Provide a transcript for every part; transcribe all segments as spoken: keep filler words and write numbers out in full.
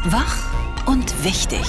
Wach und wichtig.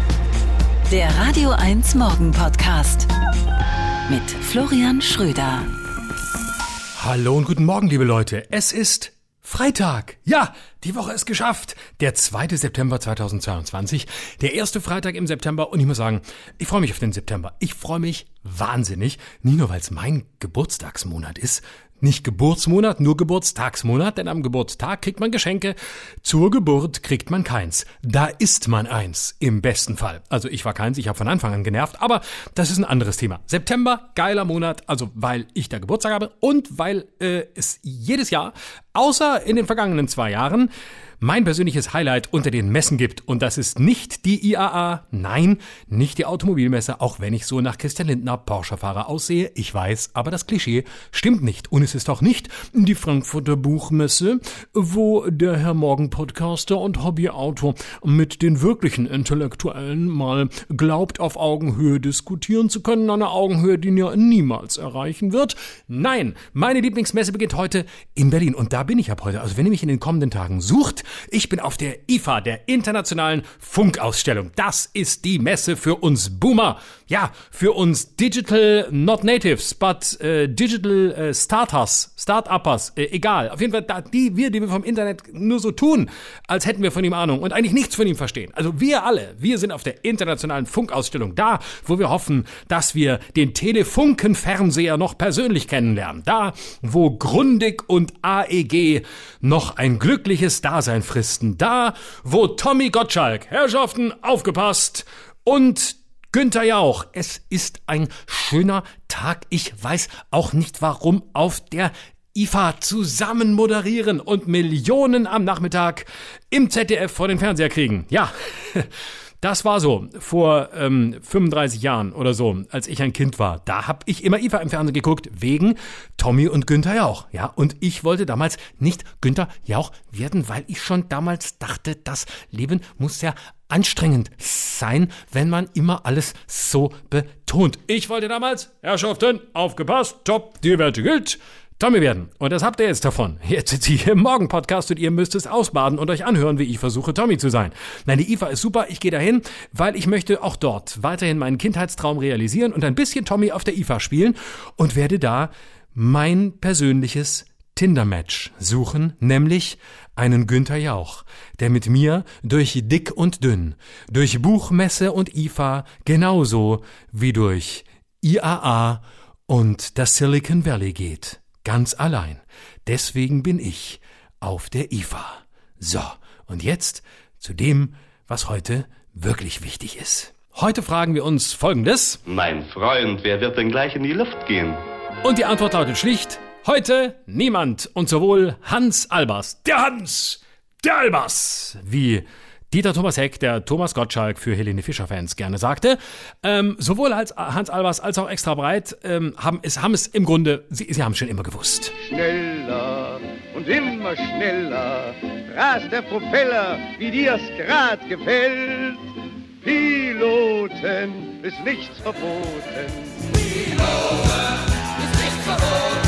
Der Radio eins Morgen Podcast mit Florian Schröder. Hallo und guten Morgen, liebe Leute. Es ist Freitag. Ja, die Woche ist geschafft. Der zweite September zweitausendzweiundzwanzig. Der erste Freitag im September. Und ich muss sagen, ich freue mich auf den September. Ich freue mich wahnsinnig. Nicht nur, weil es mein Geburtstagsmonat ist. Nicht Geburtsmonat, nur Geburtstagsmonat, denn am Geburtstag kriegt man Geschenke, zur Geburt kriegt man keins. Da ist man eins, im besten Fall. Also ich war keins, ich habe von Anfang an genervt, aber das ist ein anderes Thema. September, geiler Monat, also weil ich da Geburtstag habe und weil äh, es jedes Jahr, außer in den vergangenen zwei Jahren, mein persönliches Highlight unter den Messen gibt. Und das ist nicht die I A A, nein, nicht die Automobilmesse, auch wenn ich so nach Christian Lindner Porsche-Fahrer aussehe. Ich weiß, aber das Klischee stimmt nicht. Und es ist auch nicht die Frankfurter Buchmesse, wo der Herr Morgen-Podcaster und Hobbyautor mit den wirklichen Intellektuellen mal glaubt, auf Augenhöhe diskutieren zu können. Eine Augenhöhe, die er niemals erreichen wird. Nein, meine Lieblingsmesse beginnt heute in Berlin. Und da bin ich ab heute. Also wenn ihr mich in den kommenden Tagen sucht, ich bin auf der I F A, der Internationalen Funkausstellung. Das ist die Messe für uns Boomer. Ja, für uns Digital Not Natives, but äh, Digital äh, Starters, Start-Uppers, äh, egal. Auf jeden Fall da, die wir, die wir vom Internet nur so tun, als hätten wir von ihm Ahnung und eigentlich nichts von ihm verstehen. Also wir alle, wir sind auf der Internationalen Funkausstellung da, wo wir hoffen, dass wir den Telefunken-Fernseher noch persönlich kennenlernen. Da, wo Grundig und A E G noch ein glückliches Dasein fristen. Da, wo Tommy Gottschalk, Herrschaften, aufgepasst, und Günther Jauch. Es ist ein schöner Tag. Ich weiß auch nicht, warum auf der I F A zusammen moderieren und Millionen am Nachmittag im Z D F vor den Fernseher kriegen. Ja, das war so vor ähm, fünfunddreißig Jahren oder so, als ich ein Kind war. Da habe ich immer I F A im Fernsehen geguckt, wegen Tommy und Günther Jauch. Ja, und ich wollte damals nicht Günther Jauch werden, weil ich schon damals dachte, das Leben muss ja anstrengend sein, wenn man immer alles so betont. Ich wollte damals, Herrschaften, aufgepasst, top, die Werte gilt, Tommy werden. Und das habt ihr jetzt davon. Jetzt sitzt ihr im Morgen-Podcast und ihr müsst es ausbaden und euch anhören, wie ich versuche, Tommy zu sein. Nein, die I F A ist super. Ich gehe dahin, weil ich möchte auch dort weiterhin meinen Kindheitstraum realisieren und ein bisschen Tommy auf der I F A spielen und werde da mein persönliches Tinder-Match suchen, nämlich einen Günther Jauch, der mit mir durch dick und dünn, durch Buchmesse und I F A genauso wie durch I A A und das Silicon Valley geht. Ganz allein. Deswegen bin ich auf der I F A. So, und jetzt zu dem, was heute wirklich wichtig ist. Heute fragen wir uns Folgendes. Mein Freund, wer wird denn gleich in die Luft gehen? Und die Antwort lautet schlicht, heute niemand. Und sowohl Hans Albers, der Hans, der Albers, wie Dieter Thomas Heck, der Thomas Gottschalk für Helene Fischer-Fans gerne sagte, ähm, sowohl als Hans Albers als auch Extra Breit ähm, haben, es, haben es im Grunde, sie, sie haben es schon immer gewusst. Schneller und immer schneller rast der Propeller, wie dir's grad gefällt. Piloten ist nichts verboten. Piloten ist nichts verboten.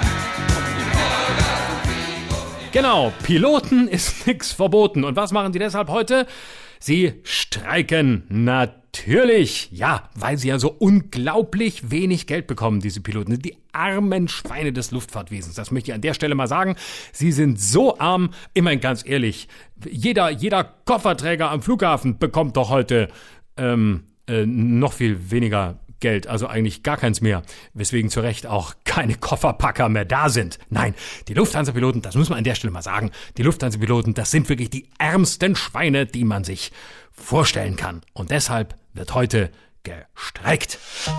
Genau, Piloten ist nichts verboten. Und was machen sie deshalb heute? Sie streiken. Natürlich. Ja, weil sie ja so unglaublich wenig Geld bekommen, diese Piloten. Die armen Schweine des Luftfahrtwesens. Das möchte ich an der Stelle mal sagen. Sie sind so arm. Immerhin ganz ehrlich, jeder, jeder Kofferträger am Flughafen bekommt doch heute ähm, äh, noch viel weniger Geld, also eigentlich gar keins mehr, weswegen zu Recht auch keine Kofferpacker mehr da sind. Nein, die Lufthansa-Piloten, das muss man an der Stelle mal sagen, die Lufthansa-Piloten, das sind wirklich die ärmsten Schweine, die man sich vorstellen kann. Und deshalb wird heute gestreikt.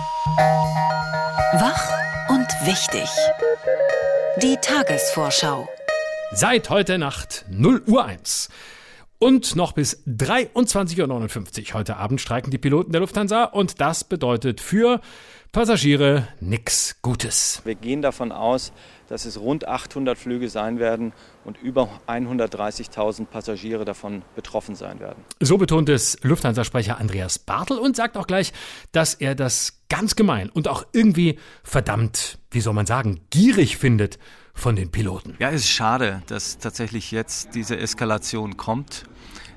Wach und wichtig. Die Tagesvorschau. Seit heute Nacht null Uhr eins. Und noch bis dreiundzwanzig Uhr neunundfünfzig heute Abend streiken die Piloten der Lufthansa und das bedeutet für Passagiere nix Gutes. Wir gehen davon aus, dass es rund achthundert Flüge sein werden und über hundertdreißigtausend Passagiere davon betroffen sein werden. So betont es Lufthansa-Sprecher Andreas Bartel und sagt auch gleich, dass er das ganz gemein und auch irgendwie verdammt, wie soll man sagen, gierig findet von den Piloten. Ja, es ist schade, dass tatsächlich jetzt diese Eskalation kommt.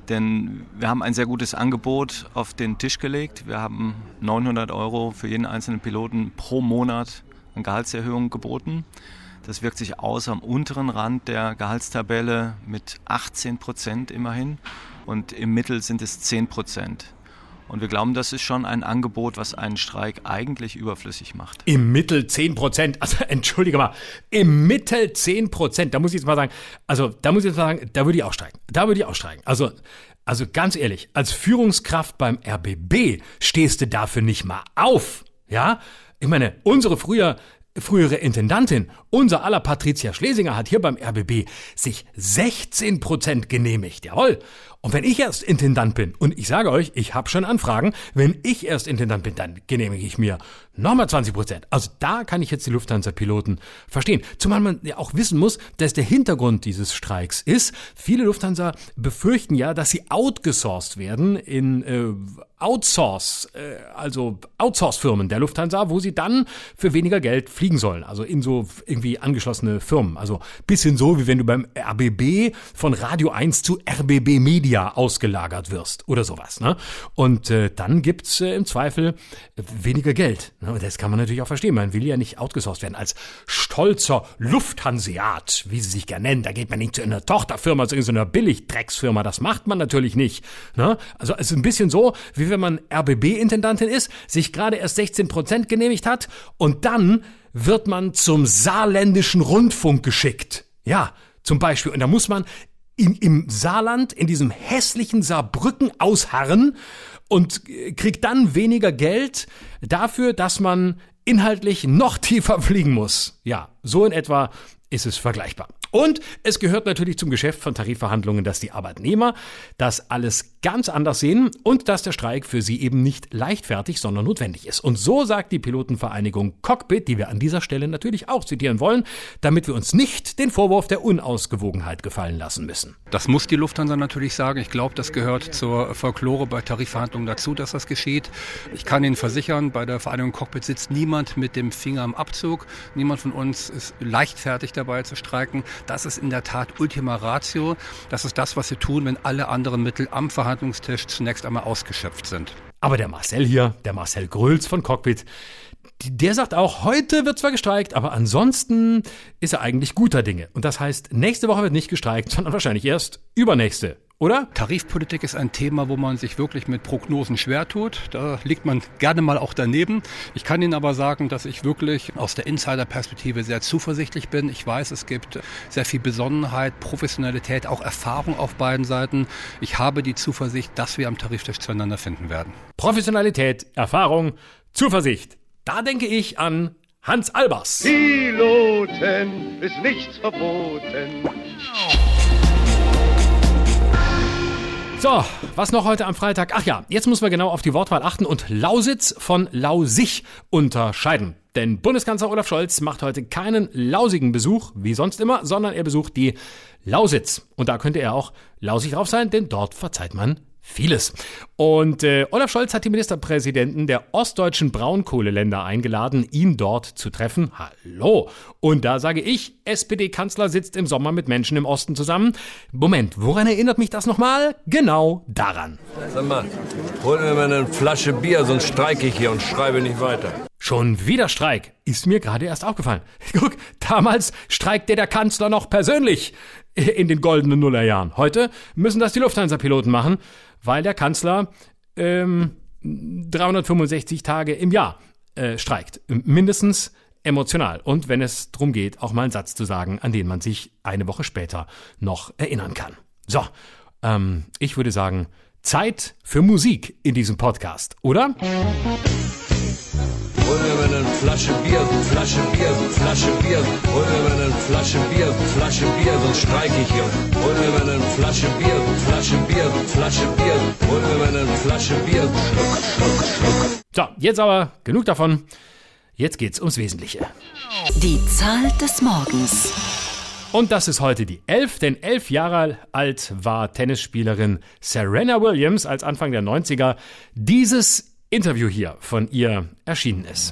Denn wir haben ein sehr gutes Angebot auf den Tisch gelegt. Wir haben neunhundert Euro für jeden einzelnen Piloten pro Monat an Gehaltserhöhung geboten. Das wirkt sich aus am unteren Rand der Gehaltstabelle mit achtzehn Prozent immerhin und im Mittel sind es zehn Prozent. Und wir glauben, das ist schon ein Angebot, was einen Streik eigentlich überflüssig macht. Im Mittel zehn Prozent, also entschuldige mal, im Mittel zehn Prozent, da muss ich jetzt mal sagen, also da muss ich jetzt mal sagen, da würde ich aussteigen, da würde ich aussteigen. Also, also ganz ehrlich, als Führungskraft beim R B B stehst du dafür nicht mal auf, ja? Ich meine, unsere früher Frühere Intendantin, unser aller Patricia Schlesinger, hat hier beim R B B sich sechzehn Prozent genehmigt, jawohl. Und wenn ich erst Intendant bin, und ich sage euch, ich habe schon Anfragen, wenn ich erst Intendant bin, dann genehmige ich mir nochmal zwanzig Prozent. Also da kann ich jetzt die Lufthansa-Piloten verstehen. Zumal man ja auch wissen muss, dass der Hintergrund dieses Streiks ist, viele Lufthansa befürchten ja, dass sie outgesourced werden in äh, Outsource, äh, also Outsource-Firmen der Lufthansa, wo sie dann für weniger Geld fliegen sollen. Also in so irgendwie angeschlossene Firmen. Also bisschen so, wie wenn du beim R B B von Radio eins zu R B B Media ausgelagert wirst oder sowas. Ne? Und äh, dann gibt's äh, im Zweifel weniger Geld. Ne? Und das kann man natürlich auch verstehen. Man will ja nicht outgesourced werden. Als stolzer Lufthanseat, wie sie sich gerne nennen, da geht man nicht zu einer Tochterfirma, zu irgendeiner Billigdrecksfirma. Das macht man natürlich nicht. Ne? Also es ist ein bisschen so, wie wenn man R B B-Intendantin ist, sich gerade erst sechzehn Prozent genehmigt hat und dann wird man zum saarländischen Rundfunk geschickt. Ja, zum Beispiel. Und da muss man in, im Saarland, in diesem hässlichen Saarbrücken ausharren und kriegt dann weniger Geld dafür, dass man inhaltlich noch tiefer fliegen muss. Ja, so in etwa ist es vergleichbar. Und es gehört natürlich zum Geschäft von Tarifverhandlungen, dass die Arbeitnehmer das alles ganz anders sehen und dass der Streik für sie eben nicht leichtfertig, sondern notwendig ist. Und so sagt die Pilotenvereinigung Cockpit, die wir an dieser Stelle natürlich auch zitieren wollen, damit wir uns nicht den Vorwurf der Unausgewogenheit gefallen lassen müssen. Das muss die Lufthansa natürlich sagen. Ich glaube, das gehört zur Folklore bei Tarifverhandlungen dazu, dass das geschieht. Ich kann Ihnen versichern, bei der Vereinigung Cockpit sitzt niemand mit dem Finger am Abzug. Niemand von uns ist leichtfertig dabei zu streiken. Das ist in der Tat Ultima Ratio. Das ist das, was wir tun, wenn alle anderen Mittel am Verhandlungstisch zunächst einmal ausgeschöpft sind. Aber der Marcel hier, der Marcel Grölz von Cockpit, der sagt auch, heute wird zwar gestreikt, aber ansonsten ist er eigentlich guter Dinge. Und das heißt, nächste Woche wird nicht gestreikt, sondern wahrscheinlich erst übernächste. Oder? Tarifpolitik ist ein Thema, wo man sich wirklich mit Prognosen schwer tut. Da liegt man gerne mal auch daneben. Ich kann Ihnen aber sagen, dass ich wirklich aus der Insider-Perspektive sehr zuversichtlich bin. Ich weiß, es gibt sehr viel Besonnenheit, Professionalität, auch Erfahrung auf beiden Seiten. Ich habe die Zuversicht, dass wir am Tariftisch zueinander finden werden. Professionalität, Erfahrung, Zuversicht. Da denke ich an Hans Albers. Piloten ist nichts verboten. So, was noch heute am Freitag? Ach ja, jetzt muss man genau auf die Wortwahl achten und Lausitz von Lausig unterscheiden. Denn Bundeskanzler Olaf Scholz macht heute keinen lausigen Besuch, wie sonst immer, sondern er besucht die Lausitz. Und da könnte er auch lausig drauf sein, denn dort verzeiht man vieles. Und äh, Olaf Scholz hat die Ministerpräsidenten der ostdeutschen Braunkohleländer eingeladen, ihn dort zu treffen. Hallo! Und da sage ich, S P D-Kanzler sitzt im Sommer mit Menschen im Osten zusammen. Moment, woran erinnert mich das nochmal? Genau daran. Sag mal, hol mir mal eine Flasche Bier, sonst streike ich hier und schreibe nicht weiter. Schon wieder Streik. Ist mir gerade erst aufgefallen. Guck, damals streikte der Kanzler noch persönlich in den goldenen Nullerjahren. Heute müssen das die Lufthansa-Piloten machen, weil der Kanzler ähm, dreihundertfünfundsechzig Tage im Jahr äh, streikt. Mindestens emotional. Und wenn es darum geht, auch mal einen Satz zu sagen, an den man sich eine Woche später noch erinnern kann. So, ähm, ich würde sagen, Zeit für Musik in diesem Podcast, oder? Hol mir mal eine Flasche Bier, Flasche Bier, Flasche Bier. Hol mir mal eine Flasche Bier, Flasche Bier, sonst streike ich hier. Hol mir mal eine Flasche Bier, Flasche Bier, Flasche Bier. Hol mir mal eine Flasche Bier. Schluck, schluck, schluck. So, jetzt aber genug davon. Jetzt geht's ums Wesentliche. Die Zahl des Morgens. Und das ist heute die elf, denn elf Jahre alt war Tennisspielerin Serena Williams, als Anfang der neunziger dieses Interview hier von ihr erschienen ist.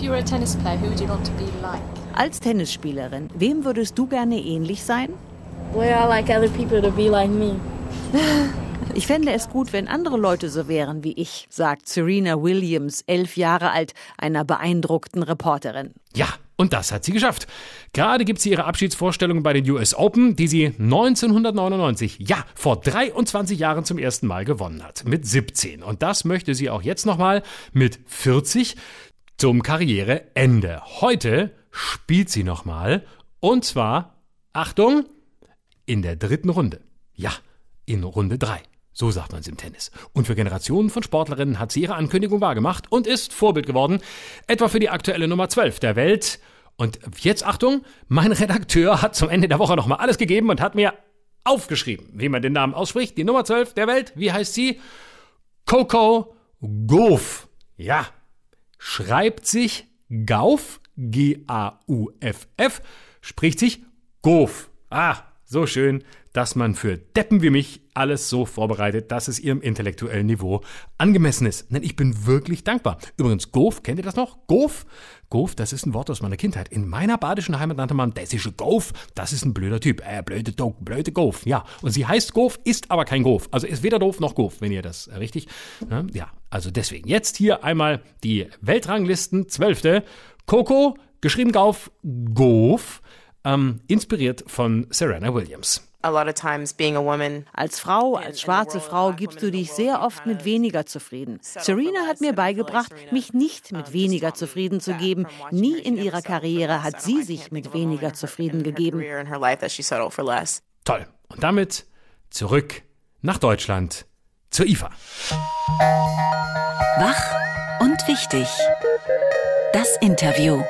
Als Tennisspielerin, wem würdest du gerne ähnlich sein? Well, I like other people to be like me. Ich fände es gut, wenn andere Leute so wären wie ich, sagt Serena Williams, elf Jahre alt, einer beeindruckten Reporterin. Ja, und das hat sie geschafft. Gerade gibt sie ihre Abschiedsvorstellung bei den U S Open, die sie neunzehnhundertneunundneunzig, ja, vor dreiundzwanzig Jahren zum ersten Mal gewonnen hat, mit siebzehn. Und das möchte sie auch jetzt nochmal mit vierzig zum Karriereende. Heute spielt sie nochmal, und zwar, Achtung, in der dritten Runde. Ja, in Runde drei. So sagt man es im Tennis. Und für Generationen von Sportlerinnen hat sie ihre Ankündigung wahrgemacht und ist Vorbild geworden, etwa für die aktuelle Nummer zwölf der Welt. Und jetzt Achtung, mein Redakteur hat zum Ende der Woche nochmal alles gegeben und hat mir aufgeschrieben, wie man den Namen ausspricht. Die Nummer zwölf der Welt, wie heißt sie? Coco Gauff. Ja, schreibt sich Gauff, G A U F F, spricht sich Gauff. Ah, so schön, dass man für Deppen wie mich alles so vorbereitet, dass es ihrem intellektuellen Niveau angemessen ist. Denn ich bin wirklich dankbar. Übrigens, Gauff, kennt ihr das noch? Gauff? Gauff, das ist ein Wort aus meiner Kindheit. In meiner badischen Heimat nannte man dessische Gauff. Das ist ein blöder Typ. Äh, blöde Dog, blöde Gauff. Ja, und sie heißt Gauff, ist aber kein Gauff. Also ist weder doof noch Gauff, wenn ihr das äh, richtig... Ja, ja, also deswegen. Jetzt hier einmal die Weltranglisten. Zwölfte. Coco, geschrieben Gauff, Gauff, ähm, inspiriert von Serena Williams. Als Frau, als schwarze Frau gibst du dich sehr oft mit weniger zufrieden. Serena hat mir beigebracht, mich nicht mit weniger zufrieden zu geben. Nie in ihrer Karriere hat sie sich mit weniger zufrieden gegeben. Toll. Und damit zurück nach Deutschland zur I F A. Wach und wichtig. Das Interview.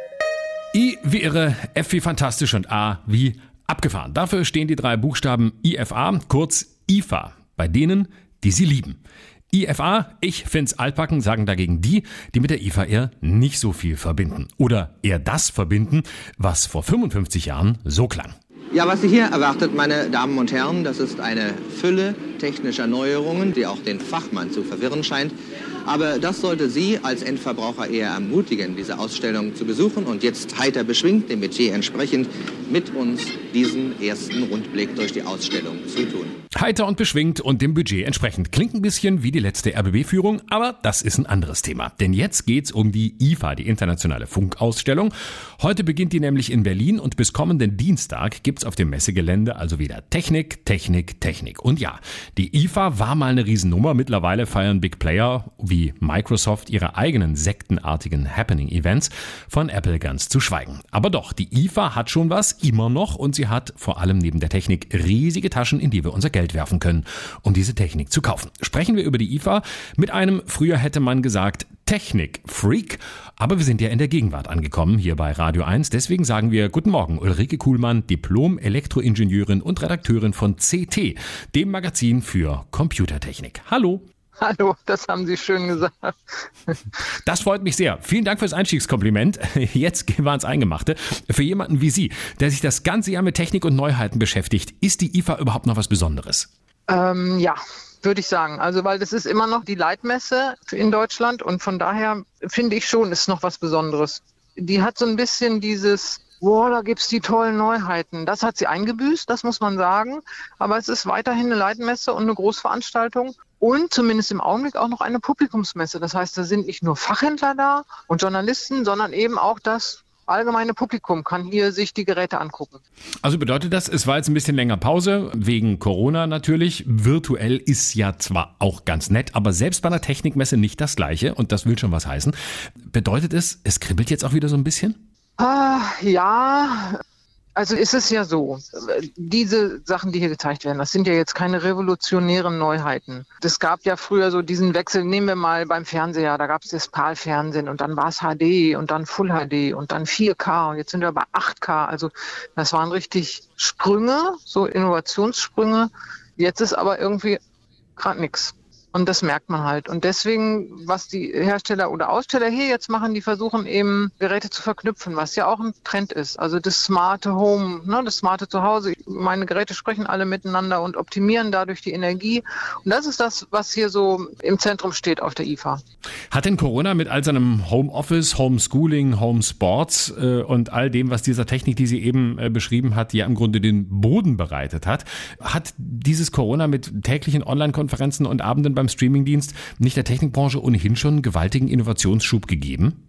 I wie irre, F wie fantastisch und A wie abgefahren. Dafür stehen die drei Buchstaben I F A, kurz I F A, bei denen, die sie lieben. I F A, ich find's altbacken, sagen dagegen die, die mit der I F A eher nicht so viel verbinden. Oder eher das verbinden, was vor fünfundfünfzig Jahren so klang. Ja, was Sie hier erwartet, meine Damen und Herren, das ist eine Fülle technischer Neuerungen, die auch den Fachmann zu verwirren scheint. Aber das sollte Sie als Endverbraucher eher ermutigen, diese Ausstellung zu besuchen und jetzt heiter beschwingt, dem Metier entsprechend, mit uns diesen ersten Rundblick durch die Ausstellung zu tun. Heiter und beschwingt und dem Budget entsprechend. Klingt ein bisschen wie die letzte R B B-Führung, aber das ist ein anderes Thema. Denn jetzt geht's um die I F A, die internationale Funkausstellung. Heute beginnt die nämlich in Berlin und bis kommenden Dienstag gibt's auf dem Messegelände also wieder Technik, Technik, Technik. Und ja, die I F A war mal eine Riesennummer. Mittlerweile feiern Big Player wie Microsoft ihre eigenen sektenartigen Happening-Events, von Apple ganz zu schweigen. Aber doch, die I F A hat schon was, immer noch, und sie hat vor allem neben der Technik riesige Taschen, in die wir unser Geld werfen können, um diese Technik zu kaufen. Sprechen wir über die I F A mit einem, früher hätte man gesagt, Technik-Freak, aber wir sind ja in der Gegenwart angekommen, hier bei Radio eins. Deswegen sagen wir Guten Morgen, Ulrike Kuhlmann, Diplom-Elektroingenieurin und Redakteurin von C T, dem Magazin für Computertechnik. Hallo. Hallo, das haben Sie schön gesagt. Das freut mich sehr. Vielen Dank fürs Einstiegskompliment. Jetzt gehen wir ans Eingemachte. Für jemanden wie Sie, der sich das ganze Jahr mit Technik und Neuheiten beschäftigt, ist die I F A überhaupt noch was Besonderes? Ähm, ja, würde ich sagen. Also, weil das ist immer noch die Leitmesse in Deutschland und von daher finde ich schon, ist noch was Besonderes. Die hat so ein bisschen dieses, wow, da gibt's die tollen Neuheiten. Das hat sie eingebüßt, das muss man sagen. Aber es ist weiterhin eine Leitmesse und eine Großveranstaltung. Und zumindest im Augenblick auch noch eine Publikumsmesse. Das heißt, da sind nicht nur Fachhändler da und Journalisten, sondern eben auch das allgemeine Publikum kann hier sich die Geräte angucken. Also bedeutet das, es war jetzt ein bisschen länger Pause, wegen Corona natürlich. Virtuell ist ja zwar auch ganz nett, aber selbst bei einer Technikmesse nicht das Gleiche. Und das will schon was heißen. Bedeutet es, es kribbelt jetzt auch wieder so ein bisschen? Ah, ja... Also ist es ja so, diese Sachen, die hier gezeigt werden, das sind ja jetzt keine revolutionären Neuheiten. Es gab ja früher so diesen Wechsel, nehmen wir mal beim Fernseher, da gab es das PAL-Fernsehen und dann war es H D und dann Full H D und dann vier K und jetzt sind wir bei acht K. Also das waren richtig Sprünge, so Innovationssprünge. Jetzt ist aber irgendwie gerade nichts. Und das merkt man halt. Und deswegen, was die Hersteller oder Aussteller hier jetzt machen, die versuchen eben Geräte zu verknüpfen, was ja auch ein Trend ist. Also das smarte Home, ne, das smarte Zuhause. Meine Geräte sprechen alle miteinander und optimieren dadurch die Energie. Und das ist das, was hier so im Zentrum steht auf der I F A. Hat denn Corona mit all seinem Homeoffice, Homeschooling, Homesports äh, und all dem, was dieser Technik, die sie eben äh, beschrieben hat, ja im Grunde den Boden bereitet hat, hat dieses Corona mit täglichen Online-Konferenzen und Abenden beim Streamingdienst nicht der Technikbranche ohnehin schon einen gewaltigen Innovationsschub gegeben?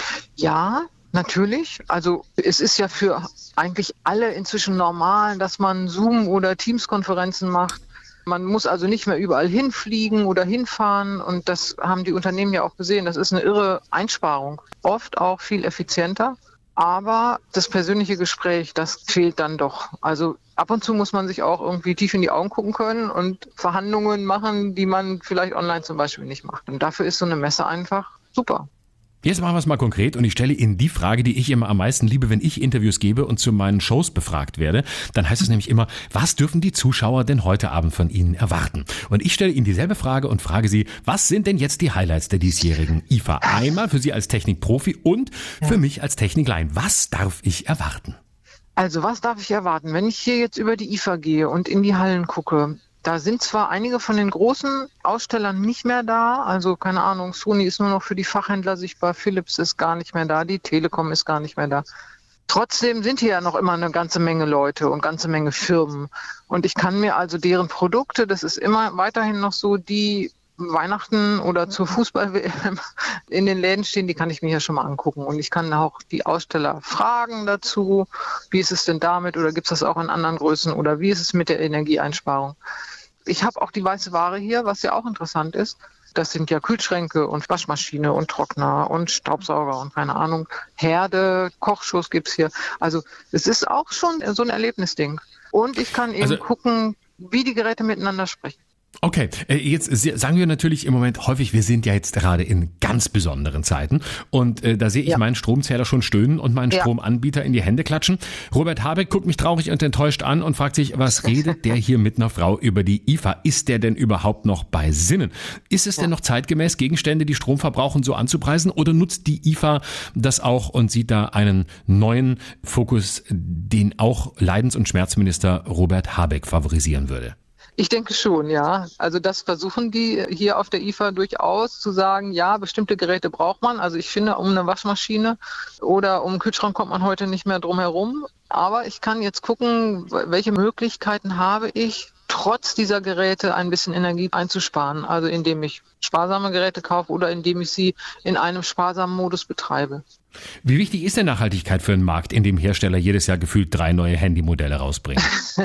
Ja, natürlich. Also es ist ja für eigentlich alle inzwischen normal, dass man Zoom- oder Teams-Konferenzen macht. Man muss also nicht mehr überall hinfliegen oder hinfahren und das haben die Unternehmen ja auch gesehen. Das ist eine irre Einsparung, oft auch viel effizienter. Aber das persönliche Gespräch, das fehlt dann doch. Also ab und zu muss man sich auch irgendwie tief in die Augen gucken können und Verhandlungen machen, die man vielleicht online zum Beispiel nicht macht. Und dafür ist so eine Messe einfach super. Jetzt machen wir es mal konkret und ich stelle Ihnen die Frage, die ich immer am meisten liebe, wenn ich Interviews gebe und zu meinen Shows befragt werde. Dann heißt es nämlich immer, was dürfen die Zuschauer denn heute Abend von Ihnen erwarten? Und ich stelle Ihnen dieselbe Frage und frage Sie, was sind denn jetzt die Highlights der diesjährigen I F A? Einmal für Sie als Technikprofi und für ja. mich als Techniklein. Was darf ich erwarten? Also was darf ich erwarten? Wenn ich hier jetzt über die I F A gehe und in die Hallen gucke, da sind zwar einige von den großen Ausstellern nicht mehr da, also keine Ahnung, Sony ist nur noch für die Fachhändler sichtbar, Philips ist gar nicht mehr da, die Telekom ist gar nicht mehr da. Trotzdem sind hier ja noch immer eine ganze Menge Leute und ganze Menge Firmen. Und ich kann mir also deren Produkte, das ist immer weiterhin noch so, die Weihnachten oder zur Fußball-W M in den Läden stehen, die kann ich mir hier schon mal angucken. Und ich kann auch die Aussteller fragen dazu, wie ist es denn damit oder gibt es das auch in anderen Größen oder wie ist es mit der Energieeinsparung. Ich habe auch die weiße Ware hier, was ja auch interessant ist. Das sind ja Kühlschränke und Waschmaschine und Trockner und Staubsauger und keine Ahnung, Herde, Kochshows gibt's hier. Also es ist auch schon so ein Erlebnisding. Und ich kann eben also, gucken, wie die Geräte miteinander sprechen. Okay, jetzt sagen wir natürlich im Moment häufig, wir sind ja jetzt gerade in ganz besonderen Zeiten und äh, da sehe ich ja. meinen Stromzähler schon stöhnen und meinen ja. Stromanbieter in die Hände klatschen. Robert Habeck guckt mich traurig und enttäuscht an und fragt sich, was redet der hier mit einer Frau über die I F A? Ist der denn überhaupt noch bei Sinnen? Ist es ja. denn noch zeitgemäß, Gegenstände, die Strom verbrauchen, so anzupreisen oder nutzt die I F A das auch und sieht da einen neuen Fokus, den auch Leidens- und Schmerzminister Robert Habeck favorisieren würde? Ich denke schon, ja. Also das versuchen die hier auf der I F A durchaus zu sagen, ja, bestimmte Geräte braucht man. Also ich finde, um eine Waschmaschine oder um einen Kühlschrank kommt man heute nicht mehr drum herum. Aber ich kann jetzt gucken, welche Möglichkeiten habe ich, trotz dieser Geräte ein bisschen Energie einzusparen. Also indem ich sparsame Geräte kaufe oder indem ich sie in einem sparsamen Modus betreibe. Wie wichtig ist denn Nachhaltigkeit für einen Markt, in dem Hersteller jedes Jahr gefühlt drei neue Handymodelle rausbringen?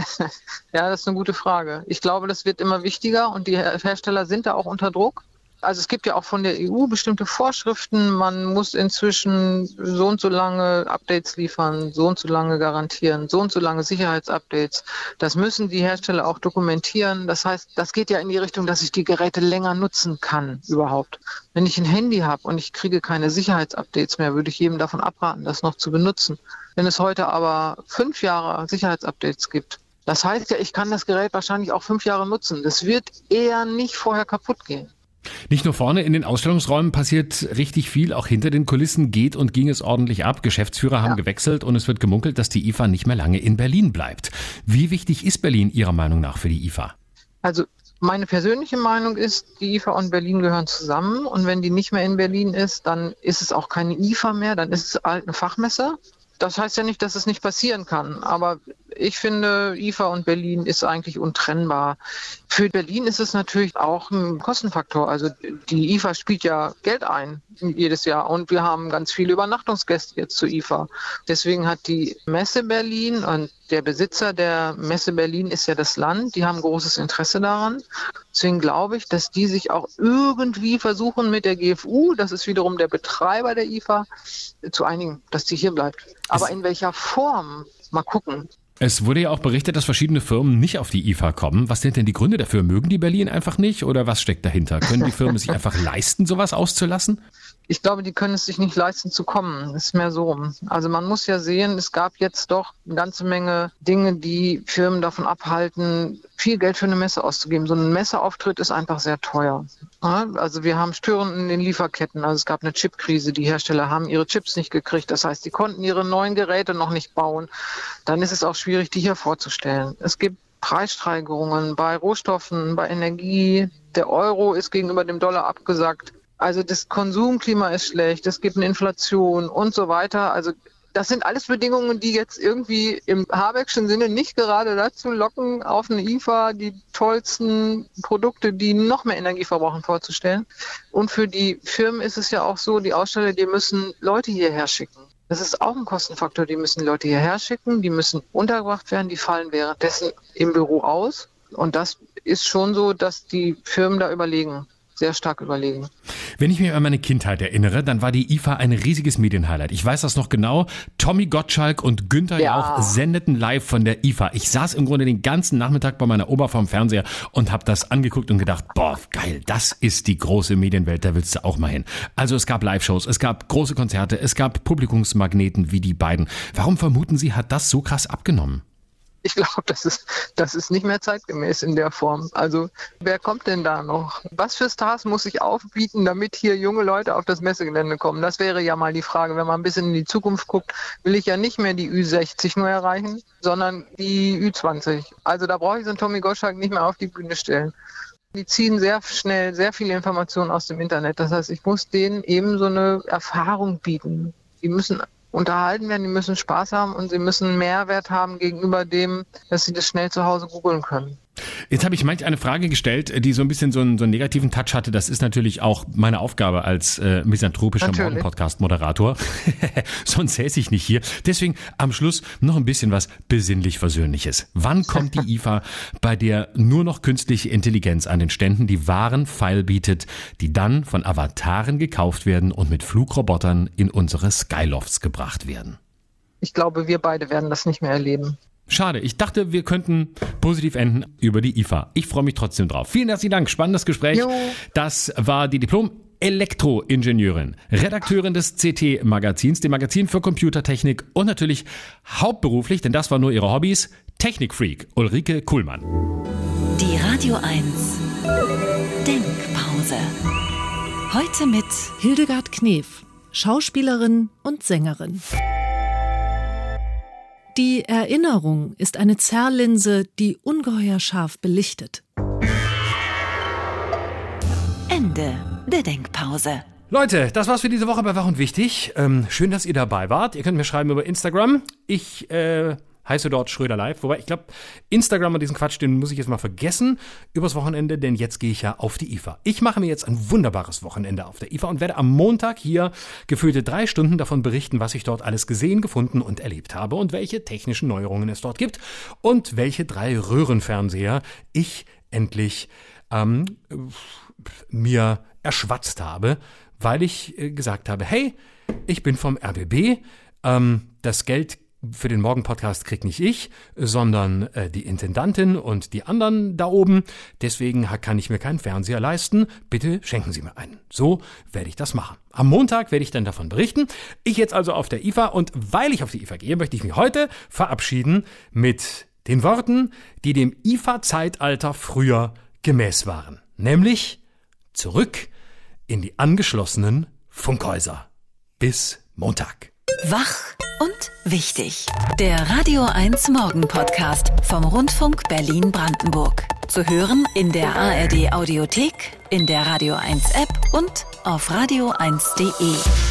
Ja, das ist eine gute Frage. Ich glaube, das wird immer wichtiger und die Hersteller sind da auch unter Druck. Also es gibt ja auch von der E U bestimmte Vorschriften. Man muss inzwischen so und so lange Updates liefern, so und so lange garantieren, so und so lange Sicherheitsupdates. Das müssen die Hersteller auch dokumentieren. Das heißt, das geht ja in die Richtung, dass ich die Geräte länger nutzen kann überhaupt. Wenn ich ein Handy habe und ich kriege keine Sicherheitsupdates mehr, würde ich jedem davon abraten, das noch zu benutzen. Wenn es heute aber fünf Jahre Sicherheitsupdates gibt, das heißt ja, ich kann das Gerät wahrscheinlich auch fünf Jahre nutzen. Das wird eher nicht vorher kaputt gehen. Nicht nur vorne in den Ausstellungsräumen passiert richtig viel, auch hinter den Kulissen geht und ging es ordentlich ab. Geschäftsführer haben ja. gewechselt und es wird gemunkelt, dass die I F A nicht mehr lange in Berlin bleibt. Wie wichtig ist Berlin Ihrer Meinung nach für die I F A? Also meine persönliche Meinung ist, die I F A und Berlin gehören zusammen und wenn die nicht mehr in Berlin ist, dann ist es auch keine I F A mehr, dann ist es halt eine Fachmesse. Das heißt ja nicht, dass es nicht passieren kann, aber ich finde, I F A und Berlin ist eigentlich untrennbar. Für Berlin ist es natürlich auch ein Kostenfaktor. Also die I F A spielt ja Geld ein jedes Jahr und wir haben ganz viele Übernachtungsgäste jetzt zur I F A. Deswegen hat die Messe Berlin und der Besitzer der Messe Berlin ist ja das Land, die haben großes Interesse daran. Deswegen glaube ich, dass die sich auch irgendwie versuchen mit der G F U, das ist wiederum der Betreiber der I F A, zu einigen, dass die hier bleibt. Aber in welcher Form? Mal gucken. Es wurde ja auch berichtet, dass verschiedene Firmen nicht auf die I F A kommen. Was sind denn die Gründe dafür? Mögen die Berlin einfach nicht oder was steckt dahinter? Können die Firmen sich einfach leisten, sowas auszulassen? Ich glaube, die können es sich nicht leisten zu kommen. Das ist mehr so. Also man muss ja sehen, es gab jetzt doch eine ganze Menge Dinge, die Firmen davon abhalten, viel Geld für eine Messe auszugeben. So ein Messeauftritt ist einfach sehr teuer. Also wir haben Störungen in den Lieferketten. Also es gab eine Chipkrise. Die Hersteller haben ihre Chips nicht gekriegt. Das heißt, die konnten ihre neuen Geräte noch nicht bauen. Dann ist es auch schwierig, die hier vorzustellen. Es gibt Preissteigerungen bei Rohstoffen, bei Energie. Der Euro ist gegenüber dem Dollar abgesackt. Also das Konsumklima ist schlecht, es gibt eine Inflation und so weiter. Also das sind alles Bedingungen, die jetzt irgendwie im Habeckschen Sinne nicht gerade dazu locken, auf eine I F A die tollsten Produkte, die noch mehr Energie verbrauchen, vorzustellen. Und für die Firmen ist es ja auch so, die Aussteller, die müssen Leute hierher schicken. Das ist auch ein Kostenfaktor, die müssen Leute hierher schicken, die müssen untergebracht werden, die fallen währenddessen im Büro aus. Und das ist schon so, dass die Firmen da überlegen. Sehr stark überlegen. Wenn ich mich an meine Kindheit erinnere, dann war die I F A ein riesiges Medienhighlight. Ich weiß das noch genau. Tommy Gottschalk und Günther ja. Jauch sendeten live von der I F A. Ich saß im Grunde den ganzen Nachmittag bei meiner Oma vorm Fernseher und habe das angeguckt und gedacht, boah, geil, das ist die große Medienwelt, da willst du auch mal hin. Also es gab Live-Shows, es gab große Konzerte, es gab Publikumsmagneten wie die beiden. Warum vermuten Sie, hat das so krass abgenommen? Ich glaube, das ist, das ist nicht mehr zeitgemäß in der Form. Also wer kommt denn da noch? Was für Stars muss ich aufbieten, damit hier junge Leute auf das Messegelände kommen? Das wäre ja mal die Frage. Wenn man ein bisschen in die Zukunft guckt, will ich ja nicht mehr die Ü sechzig nur erreichen, sondern die Ü zwanzig. Also da brauche ich so einen Tommy Gottschalk nicht mehr auf die Bühne stellen. Die ziehen sehr schnell sehr viele Informationen aus dem Internet. Das heißt, ich muss denen eben so eine Erfahrung bieten. Die müssen unterhalten werden, die müssen Spaß haben und sie müssen Mehrwert haben gegenüber dem, dass sie das schnell zu Hause googeln können. Jetzt habe ich manch eine Frage gestellt, die so ein bisschen so einen, so einen negativen Touch hatte. Das ist natürlich auch meine Aufgabe als äh, misanthropischer Morgen-Podcast-Moderator. Sonst säße ich nicht hier. Deswegen am Schluss noch ein bisschen was besinnlich-versöhnliches. Wann kommt die I F A, bei der nur noch künstliche Intelligenz an den Ständen die wahren Pfeil bietet, die dann von Avataren gekauft werden und mit Flugrobotern in unsere Skylofts gebracht werden? Ich glaube, wir beide werden das nicht mehr erleben. Schade, ich dachte, wir könnten positiv enden über die I F A. Ich freue mich trotzdem drauf. Vielen herzlichen Dank, spannendes Gespräch. Jo. Das war die Diplom-Elektroingenieurin, Redakteurin des C T-Magazins, dem Magazin für Computertechnik und natürlich hauptberuflich, denn das waren nur ihre Hobbys, Technikfreak Ulrike Kuhlmann. Die Radio eins Denkpause. Heute mit Hildegard Knef, Schauspielerin und Sängerin. Die Erinnerung ist eine Zerrlinse, die ungeheuer scharf belichtet. Ende der Denkpause. Leute, das war's für diese Woche bei Wach und Wichtig. Ähm, schön, dass ihr dabei wart. Ihr könnt mir schreiben über Instagram. Ich äh, heiße dort Schröder Live. Wobei, ich glaube, Instagram und diesen Quatsch, den muss ich jetzt mal vergessen übers Wochenende, denn jetzt gehe ich ja auf die I F A. Ich mache mir jetzt ein wunderbares Wochenende auf der I F A und werde am Montag hier gefühlte drei Stunden davon berichten, was ich dort alles gesehen, gefunden und erlebt habe und welche technischen Neuerungen es dort gibt und welche drei Röhrenfernseher ich endlich ähm, mir erschwatzt habe, weil ich äh, gesagt habe, hey, ich bin vom R B B, ähm, das Geld für den Morgen-Podcast kriegt nicht ich, sondern äh, die Intendantin und die anderen da oben. Deswegen kann ich mir keinen Fernseher leisten. Bitte schenken Sie mir einen. So werde ich das machen. Am Montag werde ich dann davon berichten. Ich jetzt also auf der I F A und weil ich auf die I F A gehe, möchte ich mich heute verabschieden mit den Worten, die dem I F A-Zeitalter früher gemäß waren. Nämlich zurück in die angeschlossenen Funkhäuser. Bis Montag. Wach und wichtig. Der Radio eins Morgen Podcast vom Rundfunk Berlin-Brandenburg. Zu hören in der A R D Audiothek, in der Radio eins App und auf radio eins punkt de.